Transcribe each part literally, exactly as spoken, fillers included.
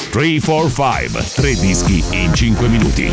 tre quattro cinque, tre dischi in cinque minuti.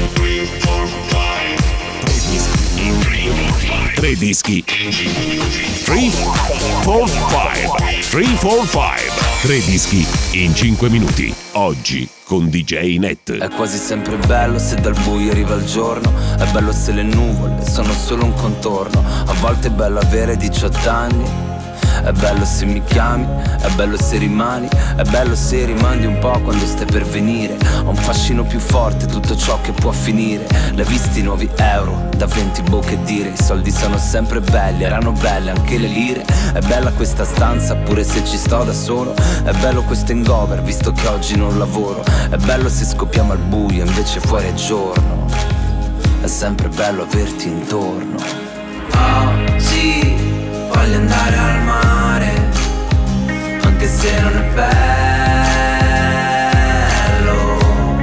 Tre dischi. tre quattro cinque, tre quattro cinque, tre dischi in cinque minuti. Oggi con D J Net. È quasi sempre bello se dal buio arriva il giorno. È bello se le nuvole sono solo un contorno. A volte è bello avere diciotto anni. È bello se mi chiami, è bello se rimani, è bello se rimandi un po' quando stai per venire. Ho un fascino più forte, tutto ciò che può finire. L'hai visti i nuovi euro, da venti bocche dire. I soldi sono sempre belli, erano belle anche le lire. È bella questa stanza, pure se ci sto da solo. È bello questo hangover, visto che oggi non lavoro. È bello se scoppiamo al buio, invece fuori è giorno. È sempre bello averti intorno. Oggi voglio andare al mare, anche se non è bello.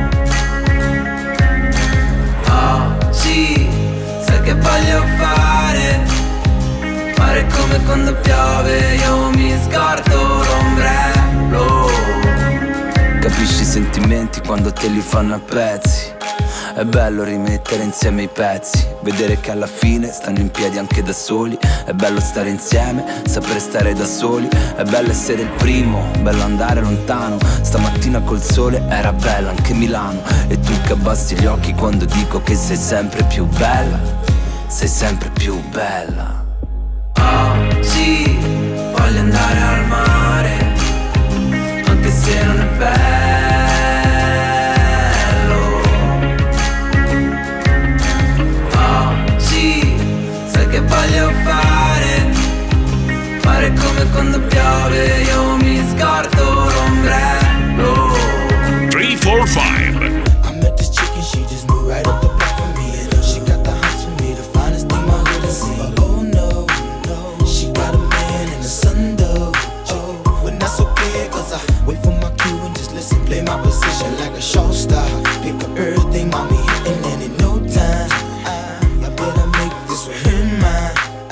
Oggi sai che voglio fare, fare come quando piove, io mi scordo l'ombrello. Capisci i sentimenti quando te li fanno a pezzi. È bello rimettere insieme i pezzi, vedere che alla fine stanno in piedi anche da soli. È bello stare insieme, sapere stare da soli. È bello essere il primo, bello andare lontano. Stamattina col sole era bella anche Milano. E tu che abbassi gli occhi quando dico che sei sempre più bella. Sei sempre più bella. Oggi voglio andare al mare, anche se non è bello. Voglio fare, fare come quando piove, io mi scordo l'ombrello. tre quattro cinque. I met this chick and she just moved right up the block for me. And she got the hots for me, the finest thing my hood has seen. Oh no, no, she got a man in the sun though. Oh, but that's okay, cause I wait for my cue and just listen, play my position like a show star. Pick up everything, mommy, and then in no time I, I better make this with her mine.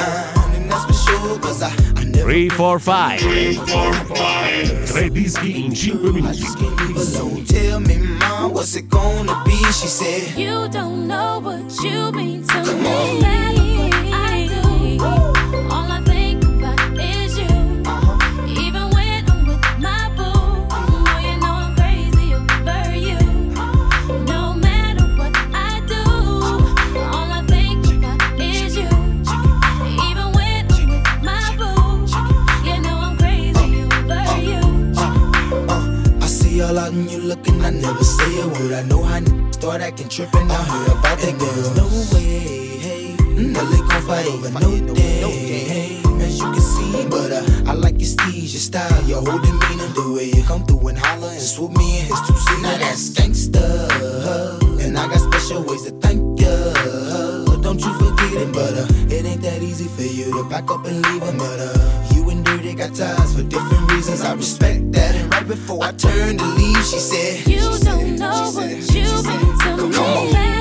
tre quattro cinque. Tre dischi in cinque minuti. Tell me, mom, what's it gonna be? She said, you don't know what you mean to Come me. on. I do. All I think about is you. uh-huh. Even when I'm with my boo, oh, you know I'm crazy over you. No matter what I do, all I think about is you. Even when I'm with my boo, you know I'm crazy over you. Uh, I see all out and you looking, I never say a word. I know how n- start acting trippin', I heard about that girl. There's no way, hey, no they gon' fight over no day, hey, as you can see. But uh, I like your steez, your style, your whole demeanor, the way you come through and holler and swoop me in his two seat. Now that's gangsta, and I got special ways to thank ya. Don't you forget it, but uh, it ain't that easy for you to back up and leave him. But uh, you and Dirty got ties for different reasons. I respect that. And right before I turned to leave, she said, You she don't said, know she what said, you she mean said, to come me. on.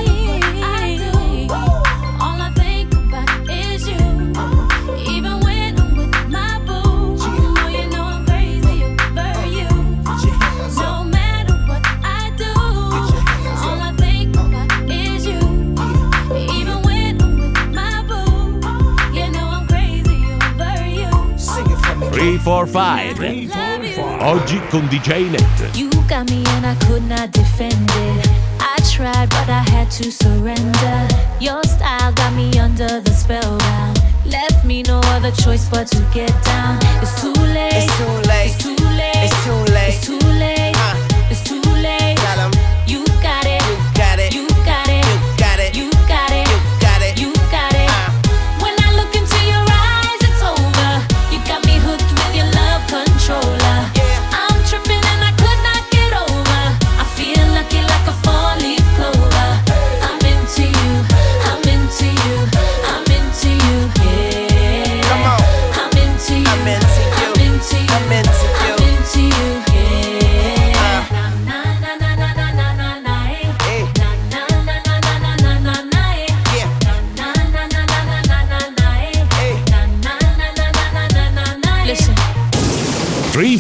I do. All I think about is you. Even when I'm with my boo, oh, you know I'm crazy over you. Put your hands No up. matter what I do, all I think about is you. Even when I'm with my boo, you know I'm crazy over you. Sing it for me. tre quattro cinque. Oggi con D J Net. You got me and I could not defend it. I tried but I had to surrender. Your style got me under the spellbound. Left me no other choice but to get down. It's too late. It's too late. It's too late. It's too late. It's too late. Uh. It's too late. Tell 'em You got it. you got it. You got it. You got it. You got it. You got it. You got it. When I look into your eyes, it's over. You got me hooked with your love controller. Yeah. I'm tripping and I could not get over. I feel lucky like a four-leaf clover. I'm into you. I'm into you. I'm into you. Yeah. Come on. I'm into you. I'm into you. I'm into you. I'm into you. I'm into you. Yeah.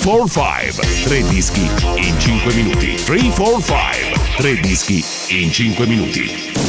quattro cinque. Tre dischi in cinque minuti. tre quattro cinque. Tre dischi in cinque minuti.